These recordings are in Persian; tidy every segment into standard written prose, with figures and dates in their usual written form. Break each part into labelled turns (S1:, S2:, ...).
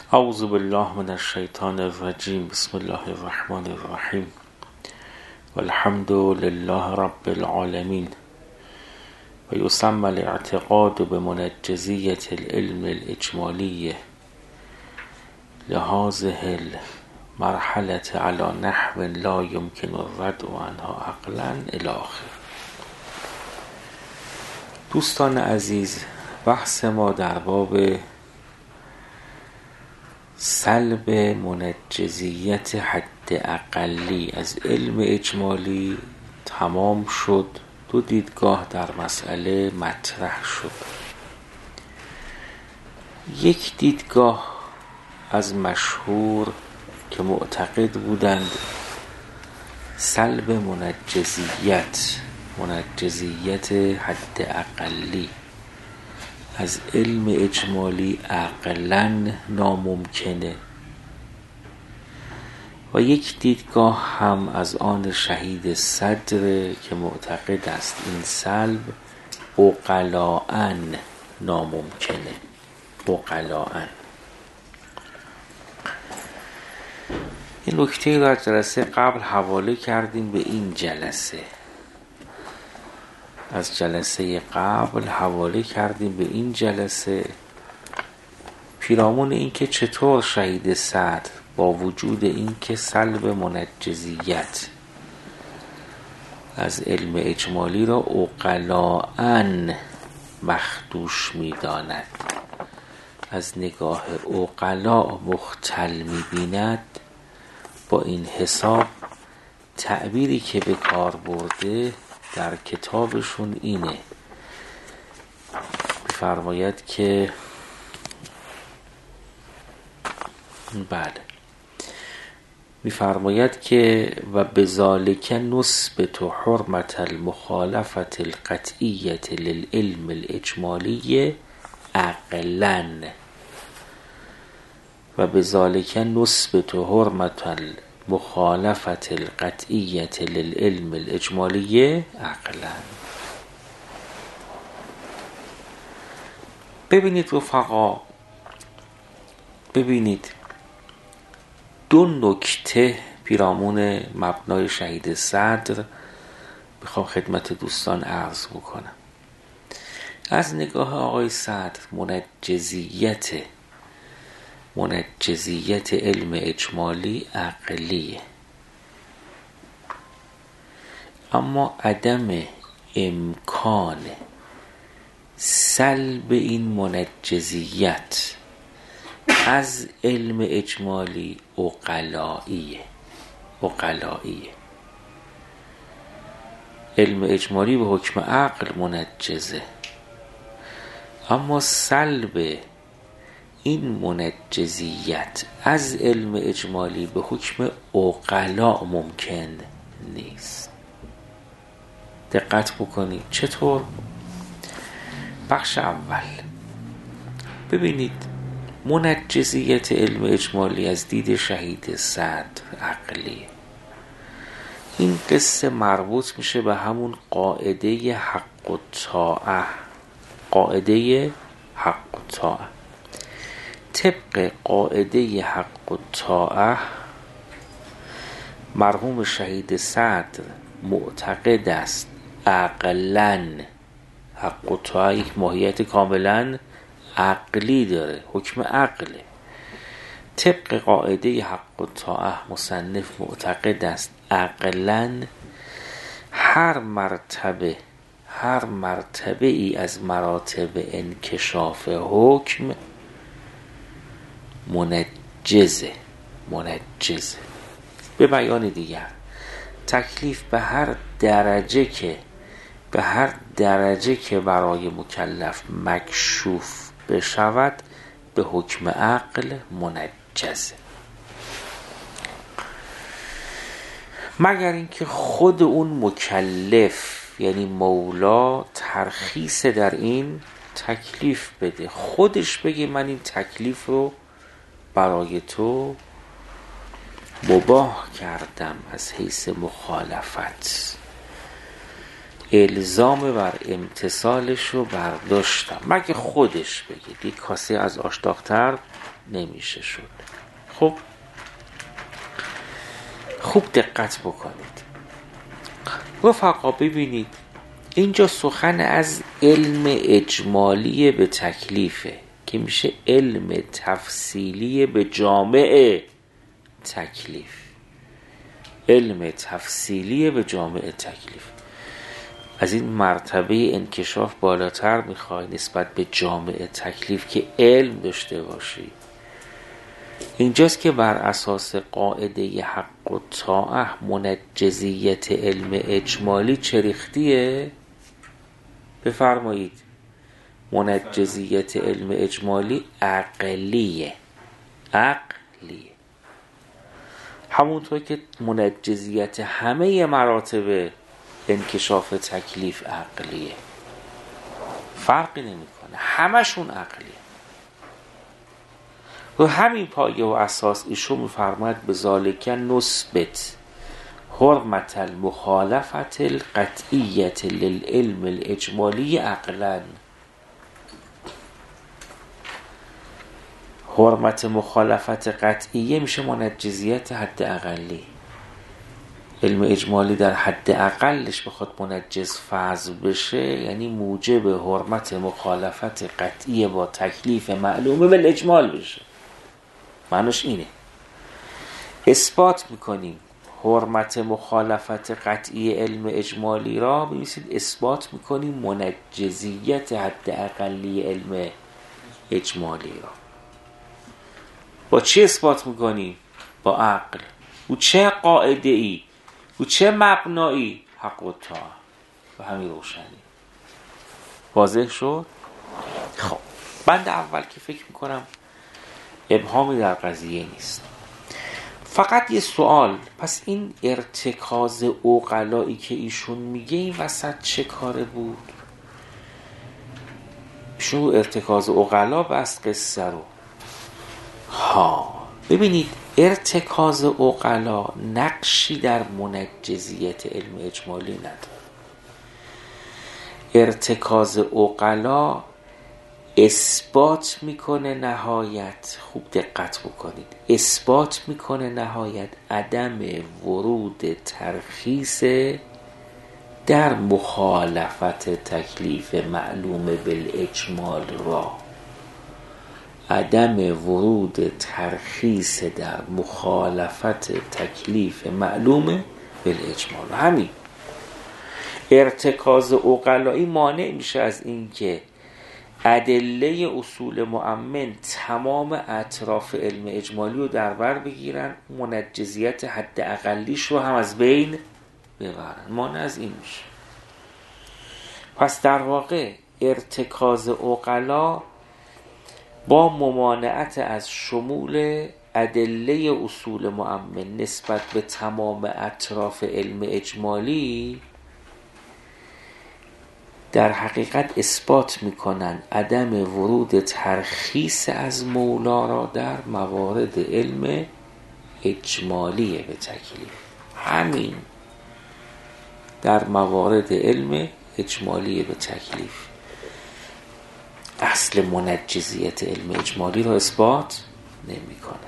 S1: اعوذ بالله من الشیطان الرجیم. بسم الله الرحمن الرحیم. والحمد لله رب العالمین. و یسمى الاعتقاد بمنجزیة العلم الاجمالی لهذه المرحلة على نحو لا يمكن الرد عنها عقلا الی آخر. دوستان عزیز، بحث ما در باب سلب منجزیت حد اقلی از علم اجمالی تمام شد. دو دیدگاه در مسئله مطرح شد. یک دیدگاه از مشهور که معتقد بودند سلب منجزیت حد اقلی از علم اجمالی عقلاً ناممکنه، و یک دیدگاه هم از آن شهید صدر که معتقد است این سلب عقلاً ناممکنه. عقلاً. این نکته را جلسه قبل حواله کردیم به این جلسه. از جلسه قبل حواله کردیم به این جلسه پیرامون این که چطور شهید صدر با وجود این که سلب منجزیت از علم اجمالی را عقلاً مخدوش می داند، از نگاه عقلا مختل می بیند، با این حساب تعبیری که به کار برده در کتابشون اینه. می‌فرماید که می‌فرماید که و بذالک نثبت حرمت المخالفة القطعیة للعلم الاجمالی عقلاً و بذالک نثبت حرمت مخالفت القطعیت للعلم الاجمالی عقلا. ببینید رفقا، ببینید دو نکته پیرامون مبنای شهید صدر میخوام خدمت دوستان عرض بکنم. از نگاه آقای صدر منجزیت علم اجمالی عقلیه، اما عدم امکان سلب این منجزیت از علم اجمالی عقلاییه. علم اجمالی به حکم عقل منجزه، اما سلب این منجزیت از علم اجمالی به حکم عقلا ممکن نیست. دقت بکنید چطور. بخش اول، ببینید منجزیت علم اجمالی از دید شهید صدر عقلی. این قصه مربوط میشه به همون قاعده حق و طاعه. قاعده حق و طاعه. طبق قاعده حق و طاعه مرحوم شهید صدر معتقد است عقلاً حق و طاعه یک ماهیت کاملاً عقلی داره، حکم عقله. طبق قاعده حق و طاعه مصنف معتقد است عقلاً هر مرتبه ای از مراتب انکشاف حکم منجزه. به بیان دیگر، تکلیف به هر درجه که برای مکلف مکشوف بشود به حکم عقل منجزه، مگر اینکه خود اون مکلف یعنی مولا ترخیص در این تکلیف بده، خودش بگه من این تکلیف رو برای تو مباح کردم از حیث مخالفت. الزام بر امتثالش رو برداشتم، مگه خودش بگه یک کاسه از آش داغ‌تر نمیشه شد. خب خوب دقت بکنید رفقا، ببینید اینجا سخن از علم اجمالی به تکلیفه که میشه علم تفصیلی به جامع تکلیف. علم تفصیلی به جامع تکلیف از این مرتبه انکشاف بالاتر میخوای نسبت به جامع تکلیف که علم داشته باشی. اینجاست که بر اساس قاعده حق و طاعه منجزیت علم اجمالی چریختیه. بفرمایید منجزیت علم اجمالی عقلیه. همونطور که منجزیت همه مراتب انکشاف تکلیف عقلیه، فرقی نمیکنه، همشون عقلیه. و همین پایه و اساس ایشون میفرماید به ذالک نثبت حرمت المخالفت القطعیت للعلم الاجمالی عقلا. حرمت مخالفت قطعیه میشه منجزیت حد اقلی. علم اجمالی در حد اقلش بخواد منجز فرض بشه یعنی موجب حرمت مخالفت قطعیه با تکلیف معلومه بالاجمال بشه. معنیش اینه اثبات میکنیم حرمت مخالفت قطعی علم اجمالی را، ببینید اثبات میکنیم منجزیت حد اقلی علم اجمالی را. با چی اثبات میکنیم؟ با عقل. و چه قاعده ای و چه مبنایی؟ حق و طاعه. و همین روشنی. واضح شد؟ خب بند اول که فکر میکنم ابهامی در قضیه نیست. فقط یه سوال، پس این ارتکاز عقلایی که ایشون میگه این وسط چه کاره بود؟ ایشون ارتکاز عقلا بس قصه رو ببینید ارتکاز عقلا نقشی در منجزیت علم اجمالی نداره. ارتکاز عقلا اثبات میکنه نهایت، خوب دقت بکنید، اثبات میکنه نهایت عدم ورود ترخیص در مخالفت تکلیف معلوم بالاجمال را. عدم ورود ترخیص در مخالفت تکلیف معلوم بالاجمال. همین ارتکاز عقلایی مانع میشه از این که ادله اصول مؤمن تمام اطراف علم اجمالی رو در بر بگیرن، منجزیت حد اقلیش رو هم از بین ببرن. مانع از این میشه. پس در واقع ارتکاز عقلا با ممانعت از شمول ادله اصول مؤمن نسبت به تمام اطراف علم اجمالی در حقیقت اثبات میکنن عدم ورود ترخیص از مولا را در موارد علم اجمالی به تکلیف. همین در موارد علم اجمالی به تکلیف اصل منجزیت علم اجمالی را اثبات نمیکنه.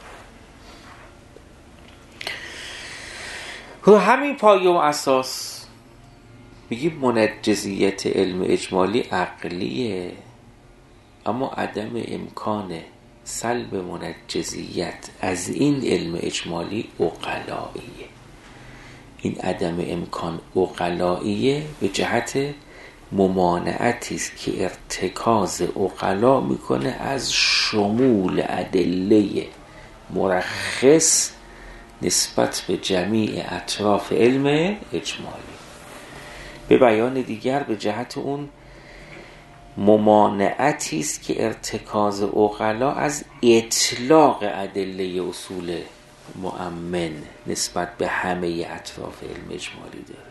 S1: و همین پایه و اساس میگیم منجزیت علم اجمالی عقلیه، اما عدم امکان سلب منجزیت از این علم اجمالی عقلاییه. این عدم امکان عقلاییه به جهت ممانعتی است که ارتکاز عقلا میکنه از شمول ادله مرخص نسبت به جمیع اطراف علم اجمالی. به بیان دیگر به جهت اون ممانعتی است که ارتکاز عقلا از اطلاق ادله اصول مؤمن نسبت به همه اطراف علم اجمالی داره.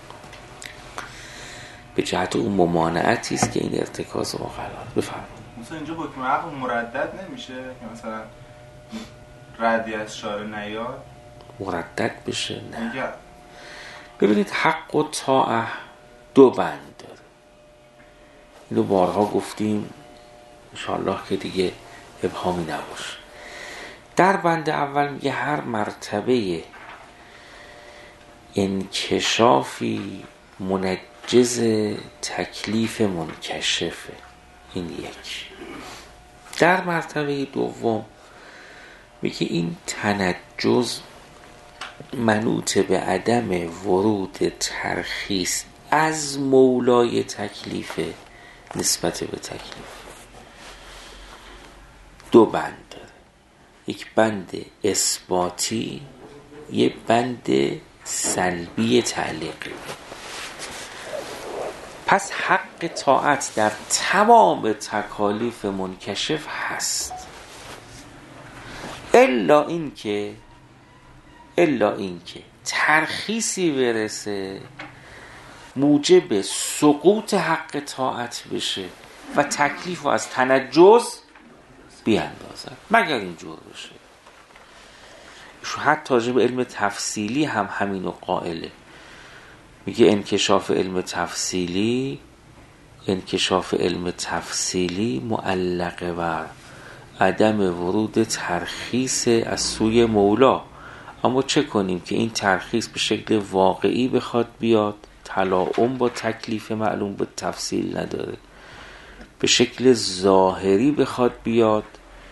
S1: به جهت اون ممانعتی است که این ارتکاز عقلا. بفرمایید.
S2: مثلا اینجا حکم عقل مردد نمیشه که مثلا ردی از شارع نیاد؟
S1: مردد بشه؟ نه. ببینید حق و طاعه 2 بند داره. اینو بارها گفتیم، انشاءالله که دیگه ابهامی نباشه. در بند اول میگه هر مرتبه انکشافی منجز تکلیف منکشفه. این یک. در مرتبه دوم میگه این تنجز منوط به عدم ورود ترخیص از مولای تکلیف نسبت به تکلیف. 2 بند داره، یک بند اثباتی، یک بند سلبی تعلیقی. پس حق طاعت در تمام تکالیف منکشف هست، الا اینکه ترخیصی برسه موجب سقوط حق طاعت بشه و تکلیف رو از تنجز بیاندازد، مگر اینجور بشه. حتی راجع به علم تفصیلی هم همینو قائله. میگه انکشاف علم تفصیلی معلقه بر عدم ورود ترخیص از سوی مولا. اما چه کنیم که این ترخیص به شکل واقعی بخواد بیاد، تلاعم با تکلیف معلوم به تفصیل نداره، به شکل ظاهری بخواد بیاد،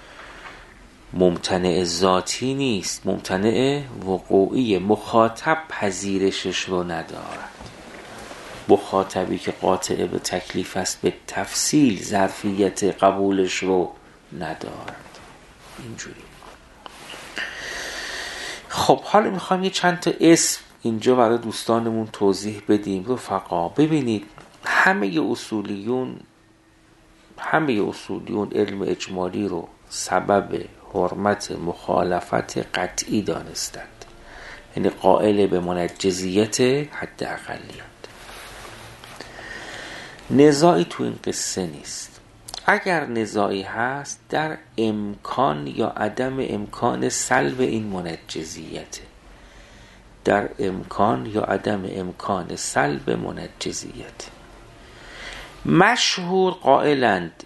S1: ممتنع ذاتی نیست، ممتنع وقوعی، مخاطب پذیرشش رو ندارد. مخاطبی که قاطع به تکلیف است به تفصیل ظرفیت قبولش رو ندارد. اینجوری. خب حالا میخوام یه چند تا اسم اینجا برای دوستانمون توضیح بدیم. رفقا ببینید، همه اصولیون علم اجمالی رو سبب حرمت مخالفت قطعی دانستند، یعنی قائل به منجزیت حد اقلیت. نزاعی تو این قصه نیست. اگر نزاعی هست در امکان یا عدم امکان سلب این منجزیت، در امکان یا عدم امکان سلب منجزیت. مشهور قائلند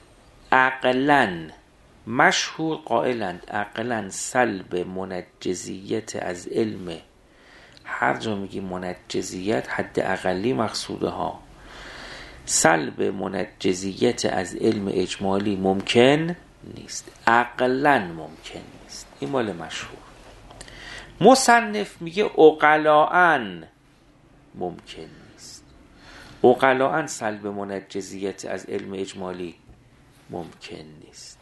S1: عقلاً سلب منجزیت از علم، هر جا میگی منجزیت حد اقلی مقصوده ها، سلب منجزیت از علم اجمالی ممکن نیست، عقلاً ممکن نیست. این مال مشهور. مصنف میگه عقلاً ممکن نیست، عقلاً سلب منجزیت از علم اجمالی ممکن نیست.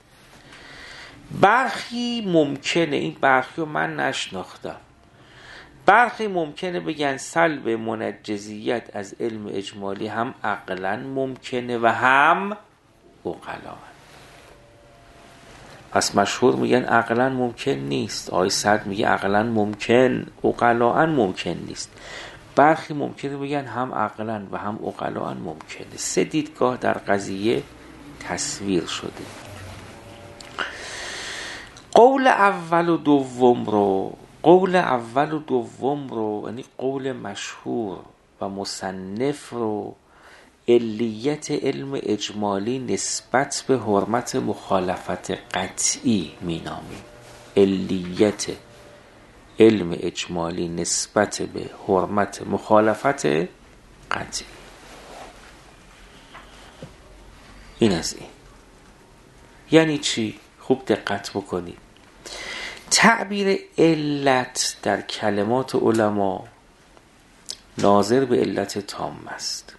S1: برخی ممکنه، این برخی رو من نشناختم، برخی ممکنه بگن سلب منجزیت از علم اجمالی هم عقلاً ممکنه و هم عقلاً. پس مشهور میگن عقلاً ممکن نیست، آقای سعد میگه عقلاً ممکن، عقلاً ممکن نیست. برخی ممکنه بگن هم عقلاً و هم عقلاً ممکنه. 3 دیدگاه در قضیه تصویر شده. قول اول و دوم رو یعنی قول مشهور و مصنف رو علیت علم اجمالی نسبت به حرمت مخالفت قطعی مینامیم. علیت علم اجمالی نسبت به حرمت مخالفت قطعی. این از این. یعنی چی؟ خوب دقت بکنید. تعبیر علت در کلمات علما ناظر به علت تام است.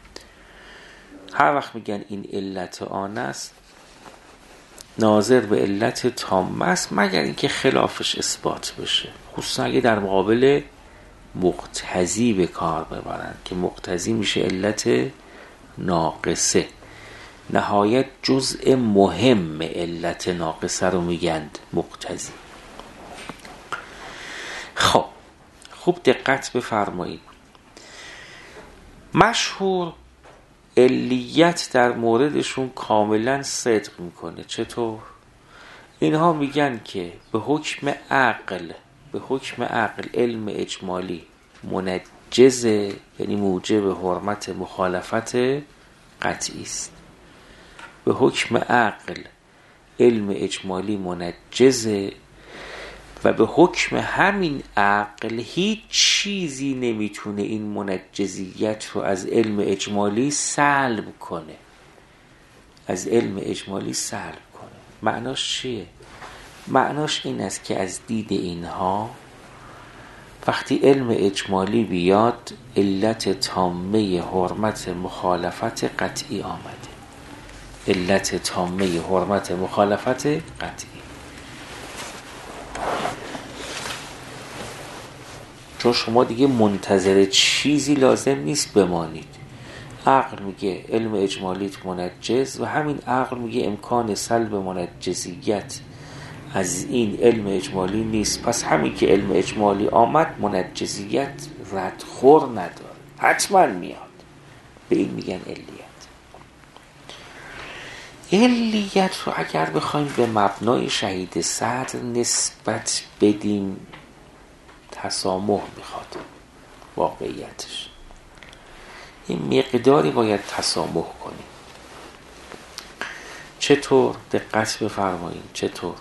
S1: هر وقت میگن این علت آن است، ناظر به علت تام است، مگر اینکه خلافش اثبات بشه، خصوصا اگه در مقابل مقتضی به کار ببرن که مقتضی میشه علت ناقصه. نهایت جزء مهم علت ناقصه رو میگن مقتضی. خب خوب دقت بفرمایید. مشهور علیت در موردشون کاملا صدق میکنه. چطور؟ اینها میگن که به حکم عقل علم اجمالی منجز، یعنی موجب حرمت مخالفت قطعی است. به حکم عقل علم اجمالی منجزه و به حکم همین عقل هیچ چیزی نمیتونه این منجزیت رو از علم اجمالی سلب کنه. از علم اجمالی سلب کنه. معناش چیه؟ معناش این است که از دید اینها وقتی علم اجمالی بیاد علت تامه حرمت مخالفت قطعی آمده. علت تامه حرمت مخالفت قطعی. چون شما دیگه منتظر چیزی لازم نیست بمانید. عقل میگه علم اجمالیت منجز و همین عقل میگه امکان سلب منجزیت از این علم اجمالی نیست. پس همین که علم اجمالی آمد منجزیت ردخور نداره، حتما میاد. به این میگن علیت. علیت رو اگر بخوایم به مبنای شهید صدر نسبت بدیم تسامح میخواد. واقعیتش این مقداری باید تسامح کنیم. چطور؟ دقت بفرمایید. چطور؟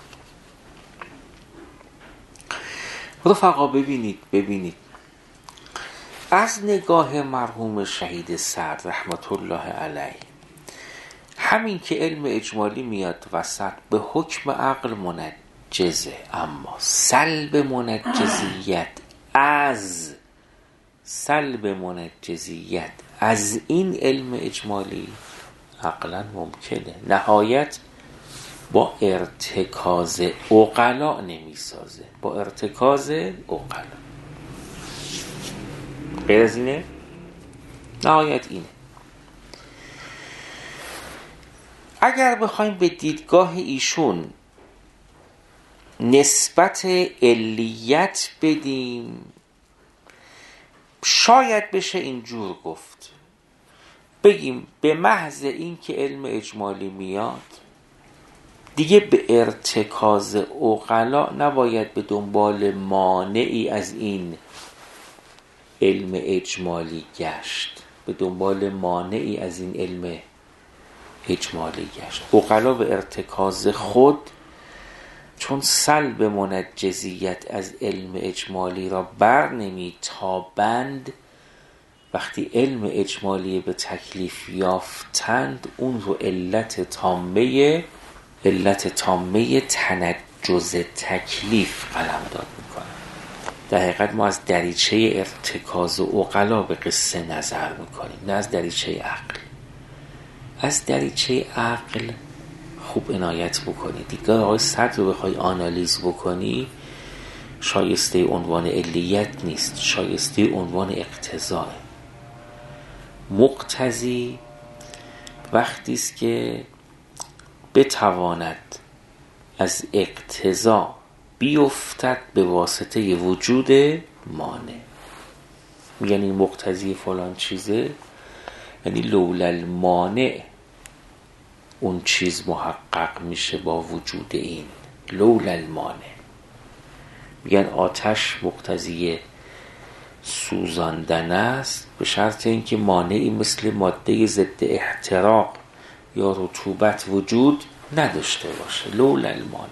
S1: رفقا ببینید از نگاه مرحوم شهید صدر رحمت الله علیه همین که علم اجمالی میاد وسط به حکم عقل منجزه، اما سلب منجزیت از این علم اجمالی عقلا ممکنه. نهایت با ارتکاز عقلا نمیسازه، با ارتکاز عقلا. غیر از اینه؟ نهایت اینه. اگر بخوایم به دیدگاه ایشون نسبت علیت بدیم شاید بشه اینجور گفت، بگیم به محض این که علم اجمالی میاد دیگه به ارتکاز عقلا نباید به دنبال مانعی از این علم اجمالی گشت. به دنبال مانعی از این علم اجمالی گشت. عقلا به ارتکاز خود، چون سلب منجزیت از علم اجمالی را بر نمیتابند، وقتی علم اجمالی به تکلیف یافتند اون رو علت تامه تنجز تکلیف قلمداد میکنن. در حقیقت ما از دریچه ارتکاز عقلا به قصه نظر میکنیم، نه از دریچه عقل. از دریچه عقل خوب عنایت بکنی. دیگه آقای صدر رو بخوای آنالیز بکنی شایسته عنوان علیت نیست، شایسته عنوان اقتضاء. مقتضی وقتی است که بتواند از اقتضا بیفتد به واسطه وجود مانع. یعنی مقتضی فلان چیزه، یعنی لولا المانع اون چیز محقق میشه با وجود این. لولا المانع میگن آتش مقتضی سوزاندن است به شرط اینکه مانعی مثل ماده ضد احتراق یا رطوبت وجود نداشته باشه. لولا المانع.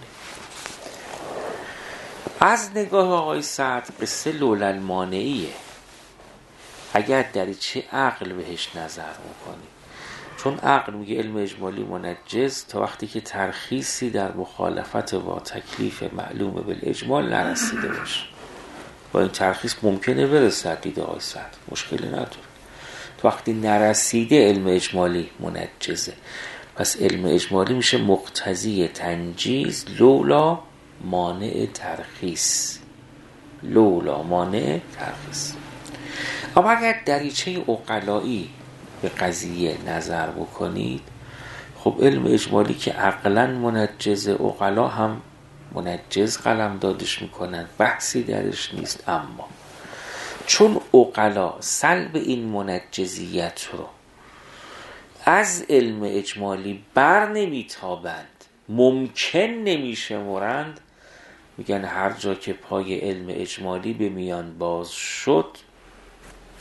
S1: از نگاه آقای صدر قصه لولا المانعیه اگر دریچه عقل بهش نظر میکنی. چون عقل میگه علم اجمالی منجز تا وقتی که ترخیصی در مخالفت با تکلیف معلوم بالاجمال نرسیده باشه. با این ترخیص ممکنه برسد دید آقای صدر، مشکلی نداره. تا وقتی نرسیده علم اجمالی منجزه. پس علم اجمالی میشه مقتضی تنجیز لولا مانع ترخیص. لولا مانع ترخیص. اما اگر دریچه عقلایی به قضیه نظر بکنید، خب علم اجمالی که عقلا منجز، عقلا هم منجز قلم دادش میکنن، بحثی درش نیست. اما چون عقلا سلب این منجزیت رو از علم اجمالی بر نمیتابند، ممکن نمیشمرند، میگن هر جا که پای علم اجمالی به میان باز شد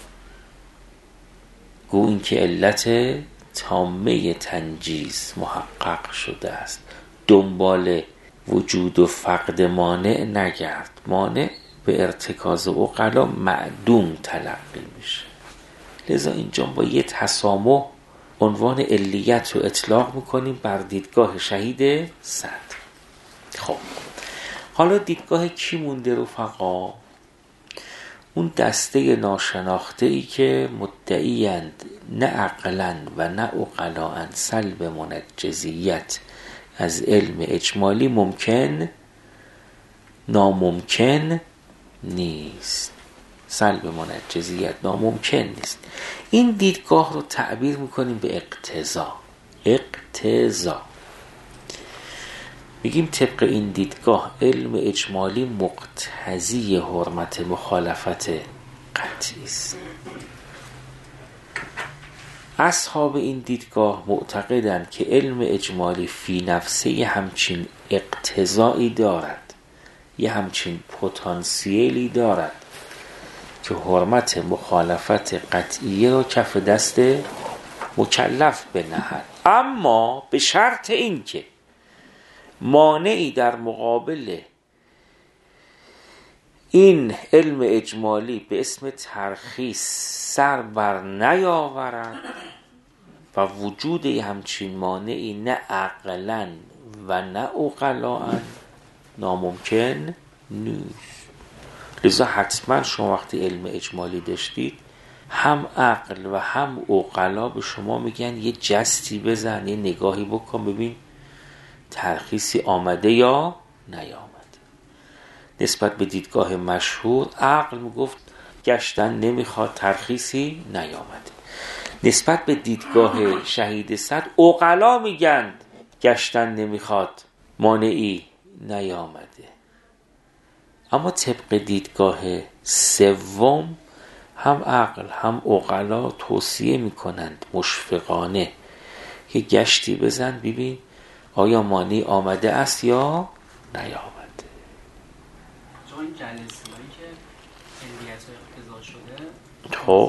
S1: گو این که علت تامه تنجیز محقق شده است، دنبال وجود و فقد مانع نگرد. مانع به ارتکاز عقلا معدوم تلقی میشه. لذا اینجا با یه تسامح عنوان علیت رو اطلاق میکنیم بر دیدگاه شهید صدر. خب حالا دیدگاه کی مونده رفقا؟ اون دسته ناشناخته ای که مدعیند نه عقلاً و نه عقلاً سلب منجزیت از علم اجمالی ناممکن نیست. سلب منجزیت ناممکن نیست. این دیدگاه رو تعبیر میکنیم به اقتضا. میگیم طبق این دیدگاه علم اجمالی مقتضی حرمت مخالفت قطعی است. اصحاب این دیدگاه معتقدند که علم اجمالی فی نفسه همچین اقتضایی دارد، یه همچین پتانسیلی دارد که حرمت مخالفت قطعیه رو کف دست مکلف بنهد، اما به شرط این که مانعی در مقابل این علم اجمالی به اسم ترخیص سر بر نیاورد و وجود همچین مانعی نه عقلاً و نه عقلاً ناممکن نیست. لذا حتما شما وقتی علم اجمالی داشتید هم عقل و هم عقلا به شما میگن یه جستی بزن، یه نگاهی بکن ببین ترخیصی آمده یا نیامده. نسبت به دیدگاه مشهور عقل میگفت گشتن نمیخواد، ترخیصی نیامده. نسبت به دیدگاه شهید صدر عقلا میگن گشتن نمیخواد، مانعی نیامده. اما طبق دیدگاه سوم هم عقل هم عقلا توصیه میکنند مشفقانه که گشتی بزن ببین آیا مانعی آمده است یا نیامده.
S3: این جلسه‌ای که علیت اقتضا شده
S1: خب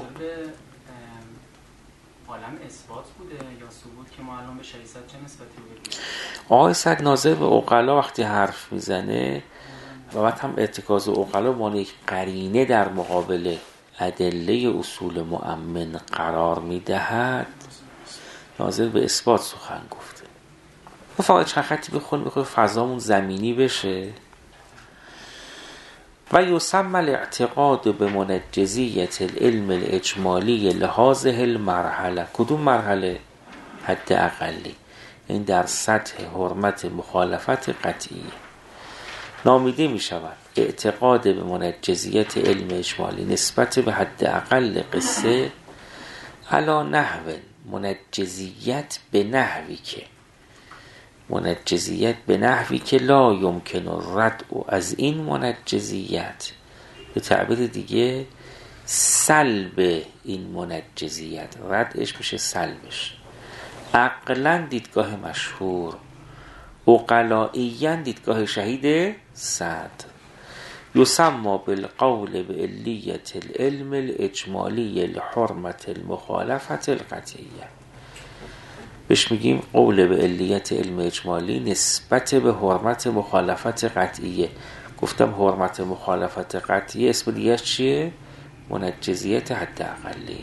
S3: عالم اثبات بوده یا ثبوت که ما الان به شهید صدر چه نسبتی رو بدیم؟
S1: آقای صدر ناظر به عقلا وقتی حرف میزنه و بعد هم ارتکاز عقلا با یک قرینه در مقابل ادله اصول مؤمن قرار میدهد، ناظر به اثبات سخن گفته. فقط چند خطی بخونیم فضامون زمینی بشه. و یسمى الاعتقاد به منجزیت العلم الاجمالی لهذه المرحله. کدوم مرحله؟ حد اقلی، این در سطح حرمت مخالفت قطعی نامیده می شود. اعتقاد به منجزیت علم اجمالی نسبت به حد اقل قصه علا نحو منجزیت به نحوی که لا یمکن الرد از این منجزیت، به تعبیر دیگه سلب این منجزیت، ردش میشه سلبش. عقلا دیدگاه مشهور، عقلائیاً دیدگاه شهید صدر. یسمى بالقول به علیت العلم الاجمالی لحرمت المخالفت القطعیه. بهش میگیم قول به علیت علم اجمالی نسبت به حرمت مخالفت قطعیه. گفتم حرمت مخالفت قطعیه اسم دیگه چیه؟ منجزیت حد اقلی،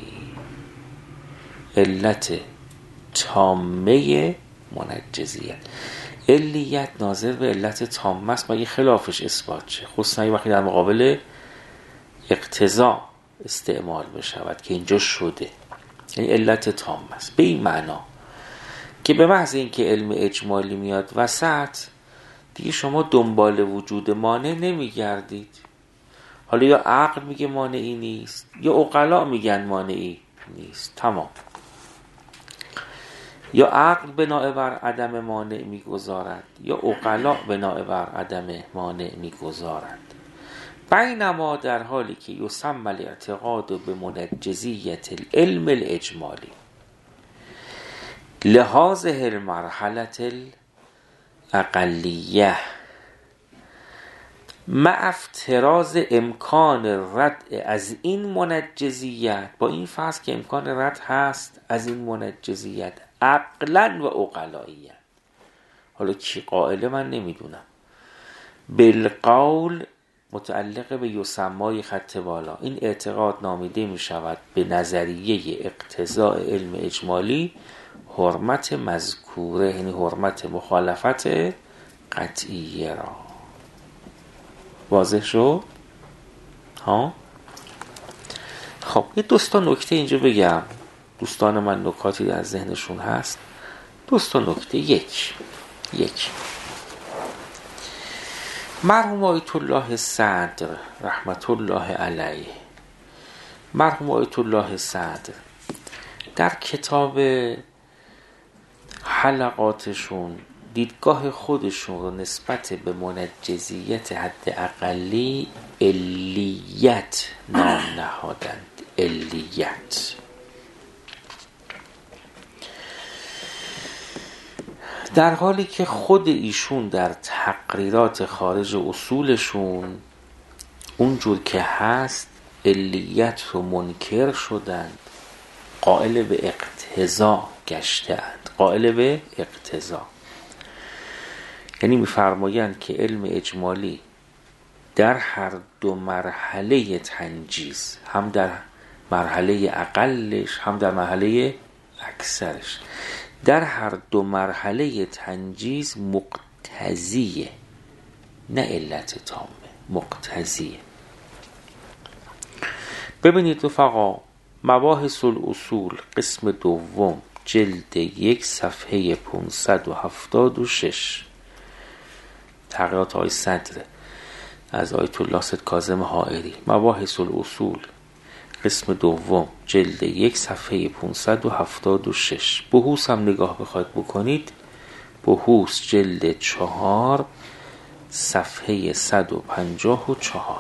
S1: علت تامه منجزیت. علیت ناظر به علت تامه است، باید خلافش اثبات شه، خصوصا وقتی در مقابل اقتضا استعمال بشود که اینجا شده، یعنی علت تامه است. به این معنا که به محض اینکه علم اجمالی میاد وسط دیگه شما دنبال وجود مانع نمیگردید. حالا یا عقل میگه مانعی نیست یا عقلا میگن مانعی نیست، تمام. یا عقل بناء بر عدم مانع میگذارد یا عقلا بناء بر عدم مانع میگذارد. بینما در حالی که یسمى الاعتقاد به منجزیت العلم الاجمالی لهذه المرحله الاقلیه مع افتراض امکان رد از این منجزیت، با این فرض که امکان رد هست از این منجزیت عقلا و عقلاییت. حالا کی قائله من نمیدونم. بالقول متعلق به یسمای خط بالا، این اعتقاد نامیده می شود به نظریه اقتضاء علم اجمالی حرمت مذکوره، یعنی حرمت مخالفت قطعیه را. واضح شد؟ ها؟ خب یه دوستا نکته اینجا بگم، دوستان من نکاتی در ذهنشون هست. دوستا نکته یک مرحوم آیت الله صدر رحمت الله علیه، مرحوم آیت الله صدر در کتاب حلقاتشون دیدگاه خودشون رو نسبت به منجزیت حد اقلی علیت نام نهادند. علیت در حالی که خود ایشون در تقریرات خارج اصولشون اونجور که هست علیت رو منکر شدند، قائل به اقتضا گشتند. قائل به اقتضا یعنی می‌فرمایند که علم اجمالی در هر دو مرحله تنجیز، هم در مرحله اقلش هم در مرحله اکثرش، در هر دو مرحله تنجیز مقتضیه، نه علت تامه، مقتضیه. ببینید رفقا، مباحث الاصول قسم دوم جلد 1 صفحه 576 تقریرات آقای صدر از آیت الله سید کاظم حائری. مباحث الاصول قسم دوم جلد 1 صفحه 576. بحوث هم نگاه بخواید بکنید، بحوث جلد 4 صفحه 154.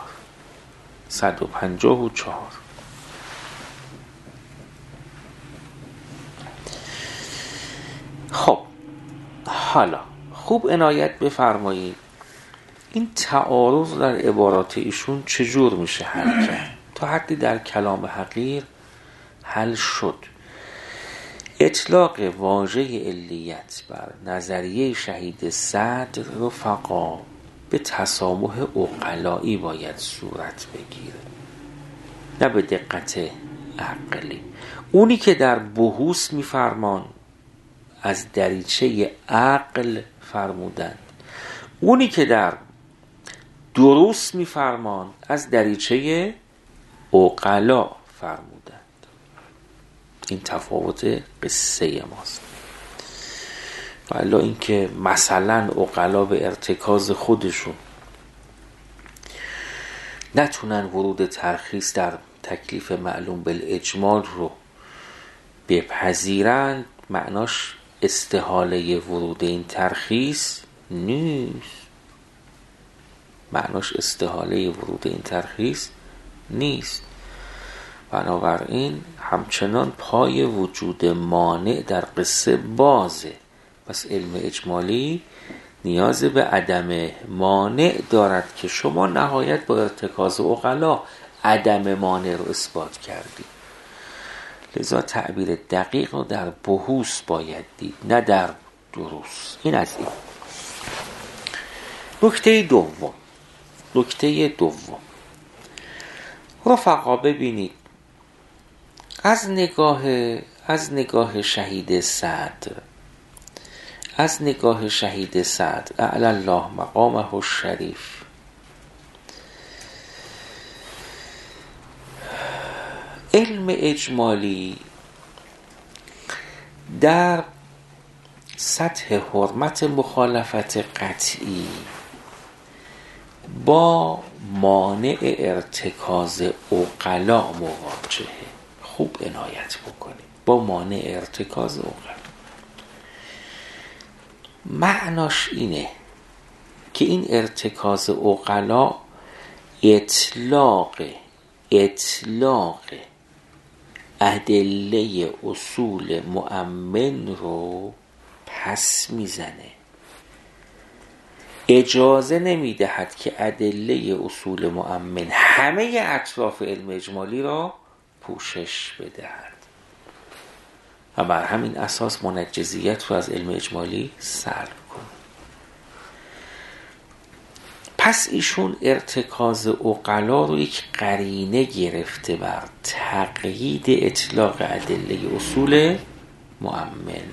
S1: خب حالا خوب عنایت بفرمایید این تعارض در عبارات ایشون چجور میشه حل کرد. تا حدی در کلام حقیر حل شد. اطلاق واژه علیت بر نظریه شهید صدر رفقا به تسامح عقلایی باید صورت بگیره، نه به دقت عقلی. اونی که در بحوث میفرمان از دریچه عقل فرمودند، اونی که در دروس میفرمان از دریچه عقلا فرمودند. این تفاوت قصه ماست. والا این که مثلا عقلا به ارتکاز خودشون نتونن ورود ترخیص در تکلیف معلوم بالاجمال رو بپذیرند، معناش استحاله ورود این ترخیص نیست. معناش استحاله ورود این ترخیص نیست. بنابراین همچنان پای وجود مانع در قصه بازه. پس علم اجمالی نیاز به عدم مانع دارد که شما نهایت با ارتکاز عقلا عدم مانع رو اثبات کردید. لذا تعبیر دقیق رو در بحوث باید دید، نه در دروس. این از این. نکته دوم رفقا ببینید، از نگاه شهید صدر اعلی الله مقامه الشریف، علم اجمالی در سطح حرمت مخالفت قطعی با مانع ارتکاز عقلا مواجهه. خوب عنایت بکنید، با مانع ارتکاز عقلا. معناش اینه که این ارتکاز عقلا اطلاق ادله اصول مؤمن رو پس میزنه. اجازه نمیدهد که ادله اصول مؤمن همه اطراف علم اجمالی را پوشش بدهد و بر همین اساس منجزیت رو از علم اجمالی سلب کنه. پس ایشون ارتکاز عقلا رو یک قرینه گرفته بر تقیید اطلاق ادله اصول مؤمن.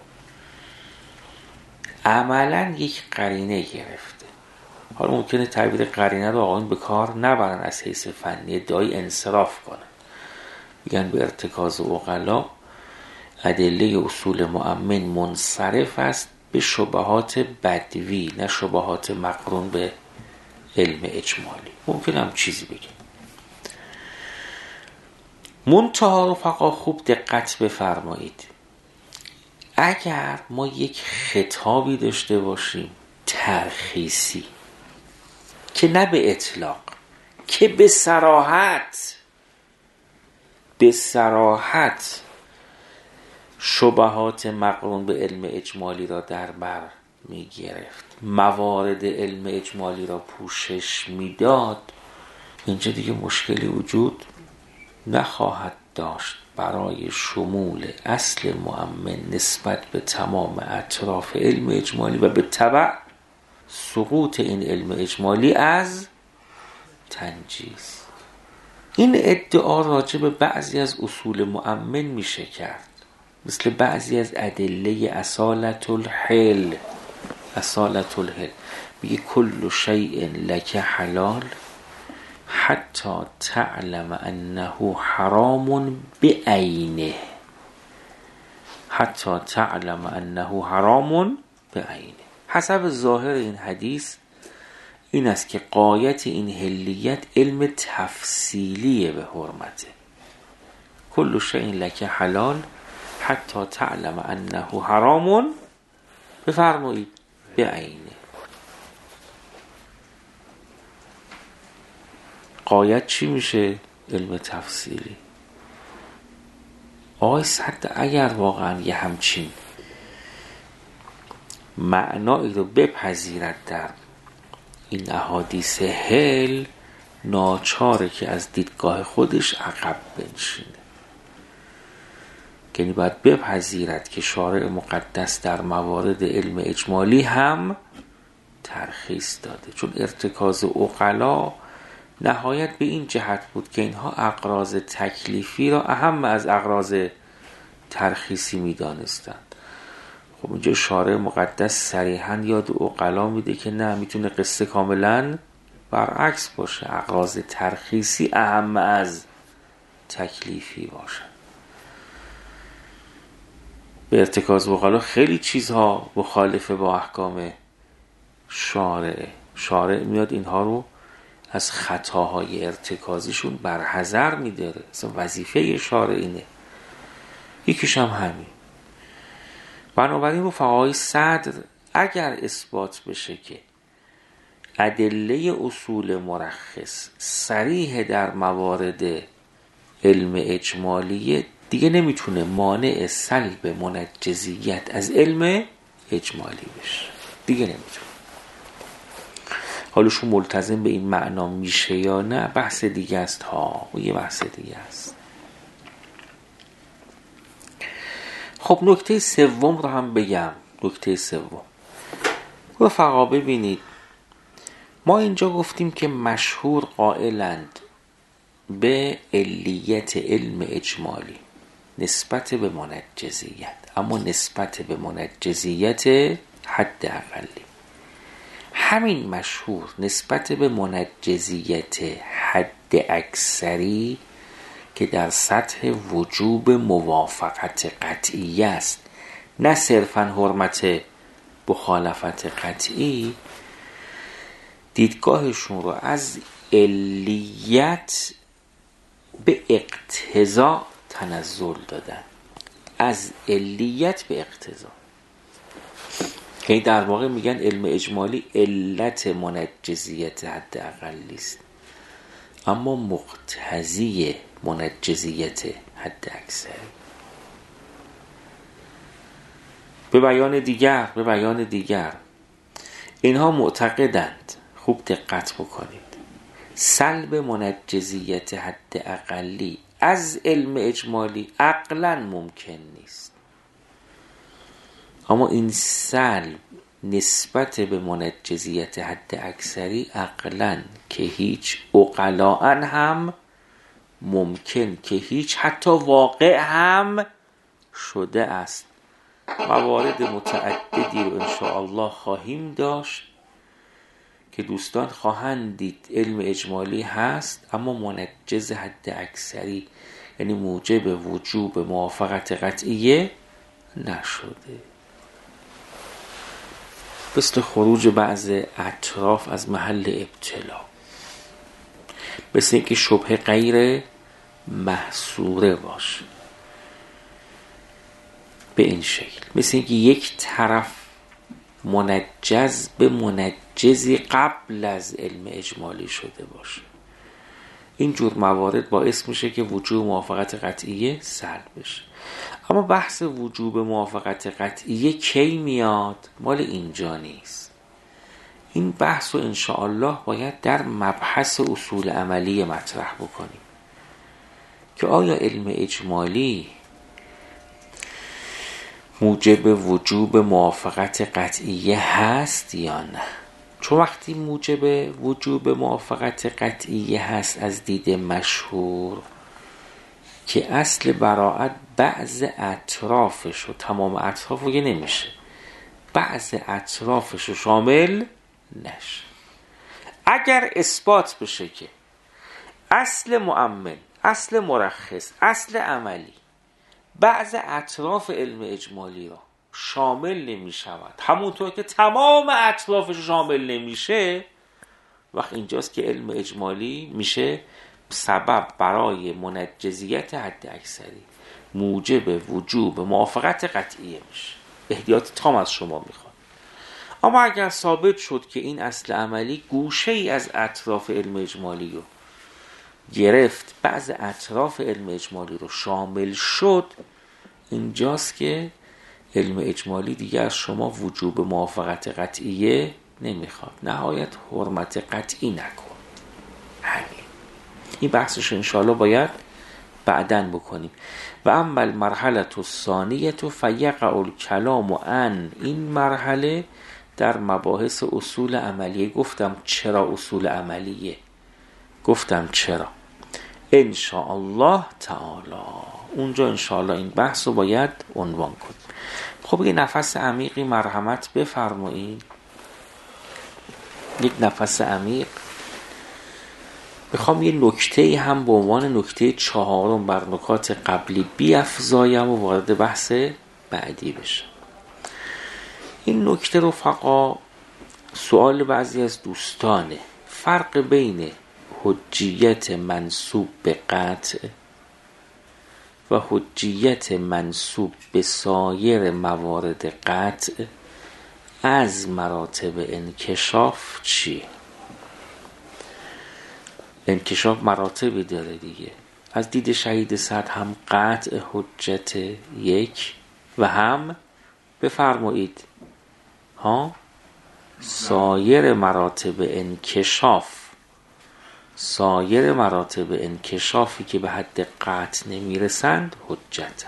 S1: عملا یک قرینه گرفته. حالا ممکنه تعبیر قرینه رو آقایون به کار نبرن از حیث فنی، ادعای انصراف کنن، میگن به ارتکاز عقلا ادله اصول مؤمن منصرف است به شبهات بدوی، نه شبهات مقرون به علم اجمالی. ممکن هم چیزی بگیم. منتها رفقا خوب دقت بفرمایید، اگر ما یک خطابی داشته باشیم ترخیصی که نه به اطلاق، که به صراحت شبهات مقرون به علم اجمالی را در بر می گرفت، موارد علم اجمالی را پوشش می داد، اینجا دیگه مشکلی وجود نخواهد داشت برای شمول اصل مؤمن نسبت به تمام اطراف علم اجمالی و به تبع سقوط این علم اجمالی از تنجیز. این ادعا راجع به بعضی از اصول مؤمن میشه کرد، مثل بعضی از ادله اصالت الحل. میگه کل شیء لک حلال حتی تعلم انه حرام بعینه. حسب ظاهر این حدیث این است که غایت این حلیت علم تفصیلیه به حرمته. کل شیء لک حلال حتی تعلم انه حرام، بفرمایید، بعینه. غایت چی میشه؟ علم تفصیلی. آقای صد اگر واقعا یه همچین معنایی رو بپذیرد در این احادیث حل، ناچاره که از دیدگاه خودش عقب بنشینه. یعنی باید بپذیرد که شارع مقدس در موارد علم اجمالی هم ترخیص داده، چون ارتکاز عقلا نهایت به این جهت بود که اینها اغراض تکلیفی را اهم از اغراض ترخیصی می دانستند. خب اینجا شارع مقدس صریحاً یاد عقلا میده که نه، میتونه قصه کاملاً برعکس باشه، اغراض ترخیصی اهم از تکلیفی باشه. به ارتکاز عقلا خیلی چیزها مخالفه با احکام شارع میاد اینها رو از خطاهای ارتکازیشون برحذر میداره. اصلا وظیفه شارع اینه. یکیش هم همین. بنابراین رفقای صدر اگر اثبات بشه که ادله اصول مرخص صریح در موارد علم اجمالیه، دیگه نمیتونه مانع سلب منجزیت از علم اجمالی بشه، دیگه نمیتونه. حالشون ملتزم به این معنا میشه یا نه بحث دیگه است ها، و یه بحث دیگه است. خب نکته سوم رو هم بگم. نکته سوم رفقا ببینید، ما اینجا گفتیم که مشهور قائلند به علیت علم اجمالی نسبت به منجزیت، اما نسبت به منجزیت حد اقلی. همین مشهور نسبت به منجزیت حد اکثری که در سطح وجوب موافقت قطعی است، نه صرفاً حرمت مخالفت قطعی، دیدگاهشون رو از علیت به اقتضا تنزل دادن. از علیت به اقتضا، که در واقع میگن علم اجمالی علت منجزیت حد اقلی است، اما مقتضی منجزیت حد اکثری. به بیان دیگر اینها معتقدند، خوب دقت بکنید، سلب منجزیت حد اقلی از علم اجمالی عقلا ممکن نیست. اما این سلب نسبت به منجزیت حد اکثری عقلا که هیچ، عقلاً هم ممکن که هیچ، حتی واقع هم شده است. موارد متعددی رو انشاءالله خواهیم داشت که دوستان خواهند دید علم اجمالی هست اما منجز حد اکثری، یعنی موجب وجوب موافقت قطعیه نشده، مثل خروج بعض اطراف از محل ابتلا، مثل اینکه شبهه غیر محصوره باشه به این شکل، مثل اینکه یک طرف منجز به منجزی قبل از علم اجمالی شده باشه. این جور موارد باعث میشه که وجوب موافقت قطعیه سلب بشه. اما بحث وجوب موافقت قطعیه کی میاد؟ مال اینجا نیست. این بحث رو انشاءالله باید در مبحث اصول عملی مطرح بکنیم که آیا علم اجمالی موجب وجوب موافقت قطعیه هست یا نه؟ چون وقتی موجب وجوب موافقت قطعیه هست از دید مشهور که اصل براءت بعض اطرافش و تمام اطراف رو نمیشه، بعض اطرافش رو شامل نشه. اگر اثبات بشه که اصل مؤمن، اصل مرخص، اصل عملی بعض اطراف علم اجمالی را شامل نمی شود، همونطور که تمام اطرافش شامل نمیشه، وقت اینجاست که علم اجمالی میشه سبب برای منجزیت حد اکثری، موجب وجوب موافقت قطعیه میشه. احتیاط تام از شما میخواد. اما اگر ثابت شد که این اصل عملی گوشه ای از اطراف علم اجمالی رو گرفت، بعض اطراف علم اجمالی رو شامل شد، اینجاست که علم اجمالی دیگه از شما وجوب موافقت قطعیه نمیخواد. نهایت حرمت قطعی نکن. همین. این بحثش انشاءالله باید بعداً بکنیم. و اما المرحله الثانیه فیقع الکلام عن، این مرحله در مباحث اصول عملیه. گفتم چرا اصول عملیه؟ گفتم چرا؟ انشاءالله تعالی اونجا انشاءالله این بحث رو باید عنوان کنیم. خب یه نفس عمیقی مرحمت بفرمایید، یک نفس عمیق. میخوام یه نکته هم به عنوان نکته 4 بر نکات قبلی بیفزایم و وارد بحث بعدی بشم. این نکته رفقا سوال بعضی از دوستانه، فرق بین حجیت منسوب به قطع و حجیت منسوب به سایر موارد قطع از مراتب انکشاف چیه؟ انکشاف مراتبی داره دیگه. از دید شهید صد هم قطع حجت یک و هم بفرمایید سایر مراتب انکشاف، سایر مراتب انکشافی که به حد قطع نمیرسند حجت.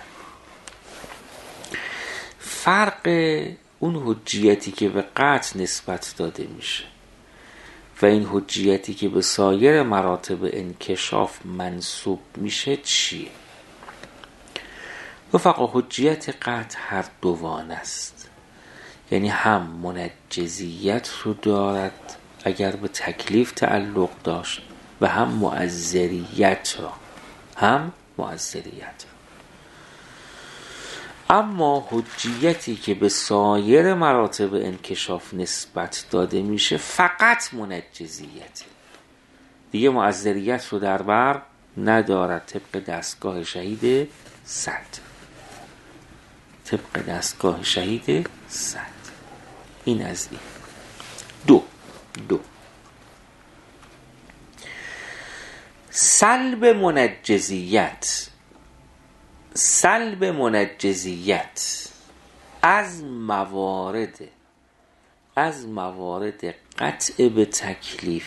S1: فرق اون حجیتی که به قطع نسبت داده میشه و این حجیتی که به سایر مراتب انکشاف منسوب میشه چیه؟ رفقا حجیت قطع هر دوان است، یعنی هم منجزیت رو دارد اگر به تکلیف تعلق داشت و هم مؤثریت را، اما حجیتی که به سایر مراتب انکشاف نسبت داده میشه فقط منجزیت، دیگه مؤثریت رو در بر ندارد. طبق دستگاه شهید صد، طبق دستگاه شهید صد. این از این. دو سلب منجزیت از موارد از موارد قطع به تکلیف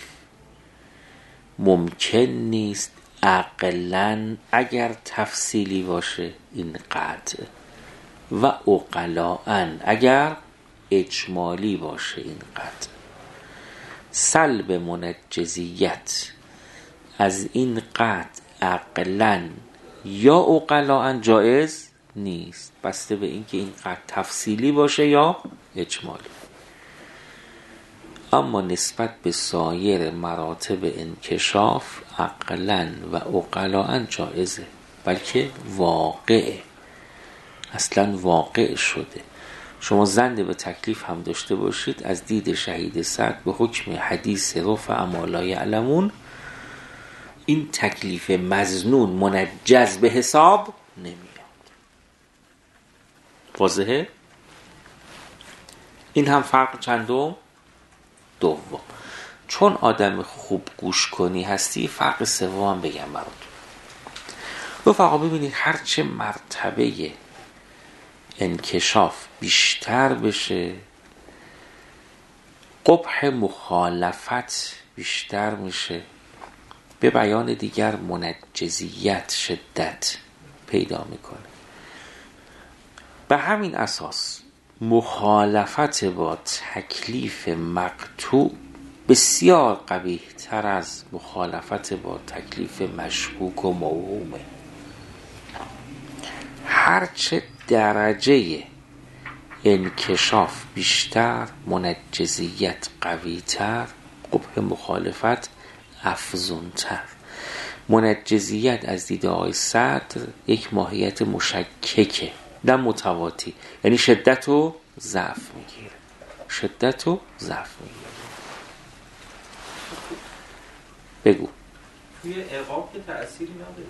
S1: ممکن نیست عقلاً اگر تفصیلی باشه این قطع و عقلاً اگر اجمالی باشه این قطع. سلب منجزیت از این قطع عقلاً یا عقلاً جایز نیست، بسته به اینکه این قطع تفصیلی باشه یا اجمالی. اما نسبت به سایر مراتب انکشاف عقلاً و عقلاً جایزه، بلکه واقعه، اصلاً واقع شده. شما ظن به تکلیف هم داشته باشید، از دید شهید سعد به حکم حدیث رفع ما لا یعلمون این تکلیف مظنون منجز به حساب نمیاد. واضحه؟ این هم فرق چندم؟ دوم. چون آدم خوب گوش کنی هستی، فرق سوم هم بگم براتون. رفقا ببینید هرچه مرتبه انکشاف بیشتر بشه قبح مخالفت بیشتر میشه، به بیان دیگر منجزیت شدت پیدا میکنه. به همین اساس مخالفت با تکلیف مقطوع بسیار قبیح تر از مخالفت با تکلیف مشکوک و موهومه. هرچه درجه انکشاف بیشتر، منجزیت قوی تر، قبح مخالفت افزون تر. منجزیت از دید آقای صدر یک ماهیت مشککه نه متواتی، یعنی شدت و ضعف میگیره، شدت و ضعف میگیره. بگو.
S4: توی عقاب که تأثیری نداره.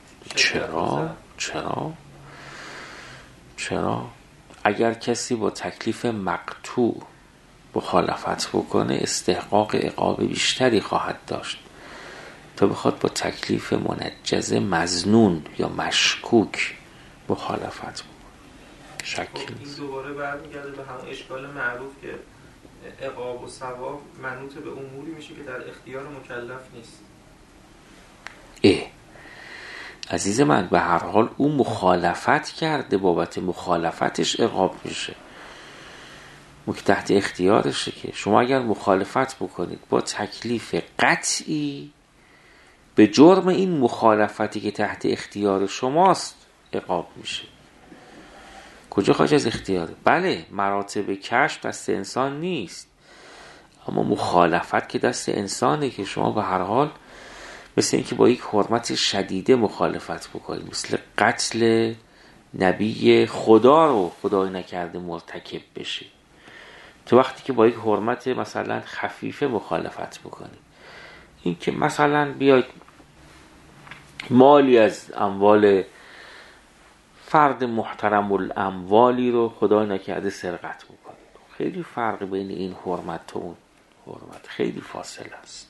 S1: چرا؟ اگر کسی با تکلیف مقطوع مخالفت بکنه استحقاق عقاب بیشتری خواهد داشت تا بخواد با تکلیف منجز مظنون یا مشکوک مخالفت بکنه. شکی نیست.
S4: این دوباره برمیگرده به همون اشکال معروف که عقاب و ثواب منوط به اموری میشه که در اختیار مکلف نیست.
S1: عزیز من، به هر حال اون مخالفت کرده، بابت مخالفتش عقاب میشه، تحت اختیارشه. که شما اگر مخالفت بکنید با تکلیف قطعی، به جرم این مخالفتی که تحت اختیار شماست عقاب میشه. کجا خارج از اختیاره؟ بله مراتب کشف دست انسان نیست، اما مخالفت که دست انسانه، که شما به هر حال مثل اینکه با یک حرمت شدیده مخالفت بکنید، مثل قتل نبی خدا رو خدای نکرده مرتکب بشید، تو وقتی که با یک حرمت مثلا خفیفه مخالفت بکنید. این که مثلا بیاید مالی از اموال فرد محترم الاموالی رو خدای نکرده سرقت بکنید، خیلی فرق بین این حرمت و اون حرمت، خیلی فاصله است.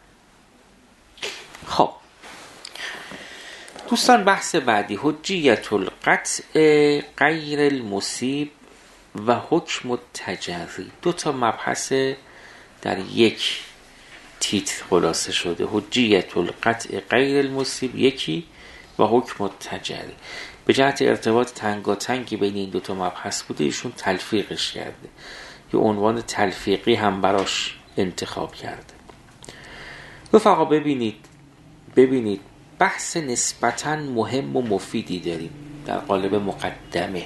S1: خب دوستان، بحث بعدی حجیت القطع غیر المصیب و حکم التجری. 2 مبحث در یک تیتر خلاصه شده. حجیت القطع غیر المصیب یکی و حکم التجری. به جهت ارتباط تنگاتنگی بین این 2 مبحث بوده، ایشون تلفیقش کرده، یه عنوان تلفیقی هم براش انتخاب کرده. رفقا ببینید بحث نسبتاً مهم و مفیدی داریم در قالب مقدمه.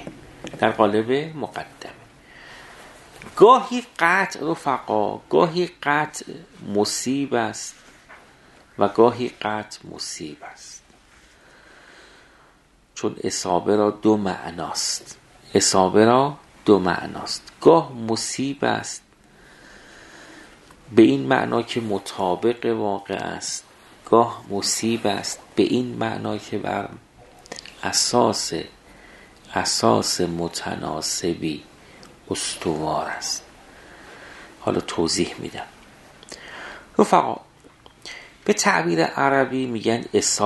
S1: گاهی قطع رفقا، گاهی قطع مصیب است و گاهی قطع مصیب است، چون اصابه را 2 معناست. گاه مصیب است به این معنا که مطابق واقع است، گاه مصیب است به این معنا که بر اساس متناسبی استوار است. حالا توضیح میدم. رفقا به تعبیر عربی میگن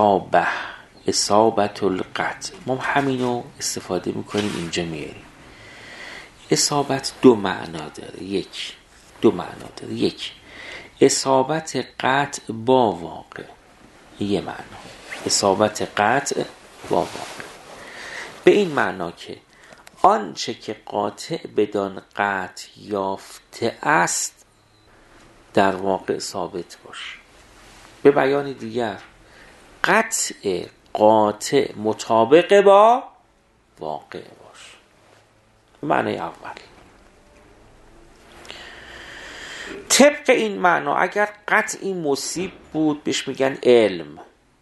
S1: اصابت القطع، ما همینو استفاده میکنیم اینجا میاریم. اصابت 2 معنا داره. 1 دو معنا داره. یک، اصابت قطع با واقع، یه معنا اصابت قطع با واقع، به این معنا که آنچه که قاطع بدان قطع یافته است در واقع ثابت باشه. به بیان دیگر، قطع قاطع مطابق با واقع باشه. معنی اول. طبق این معنا اگر قطعی مصیب بود بهش میگن علم.